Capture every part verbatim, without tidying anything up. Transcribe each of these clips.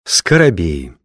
Скоробеи.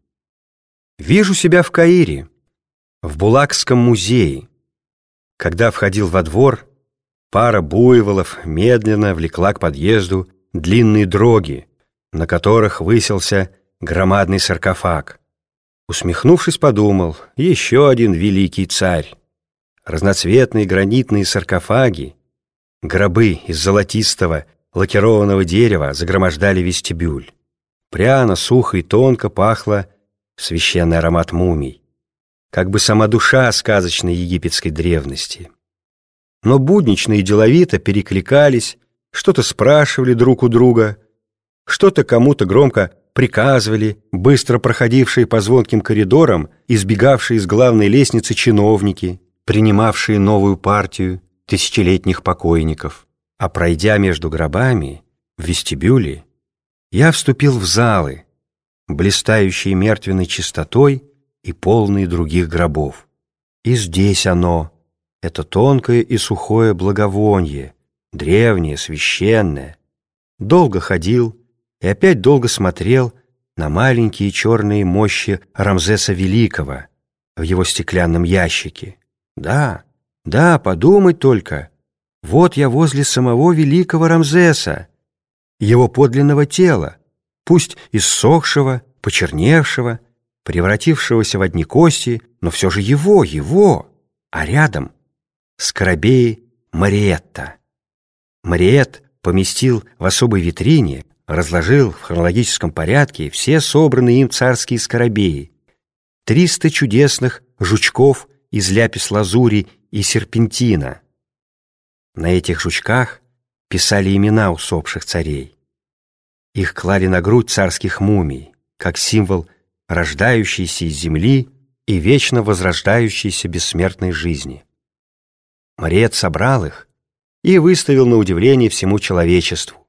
Вижу себя в Каире, в Булакском музее. Когда входил во двор, пара буйволов медленно влекла к подъезду длинные дроги, на которых высился громадный саркофаг. Усмехнувшись, подумал: еще один великий царь. Разноцветные гранитные саркофаги, гробы из золотистого лакированного дерева загромождали вестибюль. Пряно, сухо и тонко пахло священный аромат мумий, как бы сама душа сказочной египетской древности. Но буднично и деловито перекликались, что-то спрашивали друг у друга, что-то кому-то громко приказывали быстро проходившие по звонким коридорам, избегавшие из главной лестницы чиновники, принимавшие новую партию тысячелетних покойников. А пройдя между гробами в вестибюле, я вступил в залы, блистающие мертвенной чистотой и полные других гробов. И здесь оно, это тонкое и сухое благовоние, древнее, священное. Долго ходил и опять долго смотрел на маленькие черные мощи Рамзеса Великого в его стеклянном ящике. Да, да, подумать только, вот я возле самого великого Рамзеса, его подлинного тела, пусть иссохшего, почерневшего, превратившегося в одни кости, но все же его, его, а рядом скоробеи Мариэтта. Мариэтт поместил в особой витрине, разложил в хронологическом порядке все собранные им царские скоробеи, триста чудесных жучков из ляпис-лазури и серпентина. На этих жучках писали имена усопших царей. Их клали на грудь царских мумий, как символ рождающейся из земли и вечно возрождающейся бессмертной жизни. Мариэтт собрал их и выставил на удивление всему человечеству.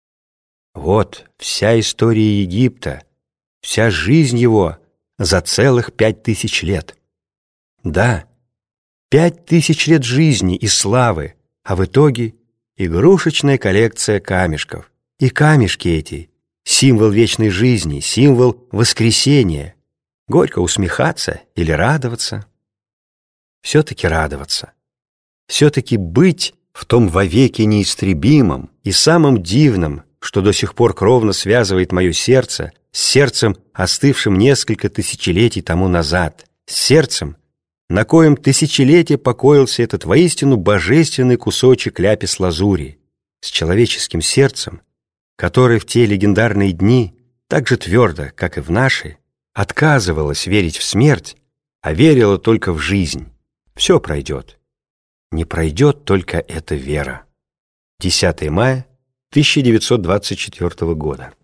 Вот вся история Египта, вся жизнь его за целых пять тысяч лет. Да, пять тысяч лет жизни и славы, а в итоге игрушечная коллекция камешков. И камешки эти — символ вечной жизни, символ воскресения. Горько усмехаться или радоваться? Все-таки радоваться. Все-таки быть в том вовеки неистребимом и самом дивном, что до сих пор кровно связывает мое сердце с сердцем, остывшим несколько тысячелетий тому назад, с сердцем, на коем тысячелетия покоился этот воистину божественный кусочек ляпис-лазури, с человеческим сердцем, которое в те легендарные дни так же твердо, как и в наши, отказывалось верить в смерть, а верило только в жизнь. Все пройдет. Не пройдет только эта вера. десятое мая тысяча девятьсот двадцать четвёртого года.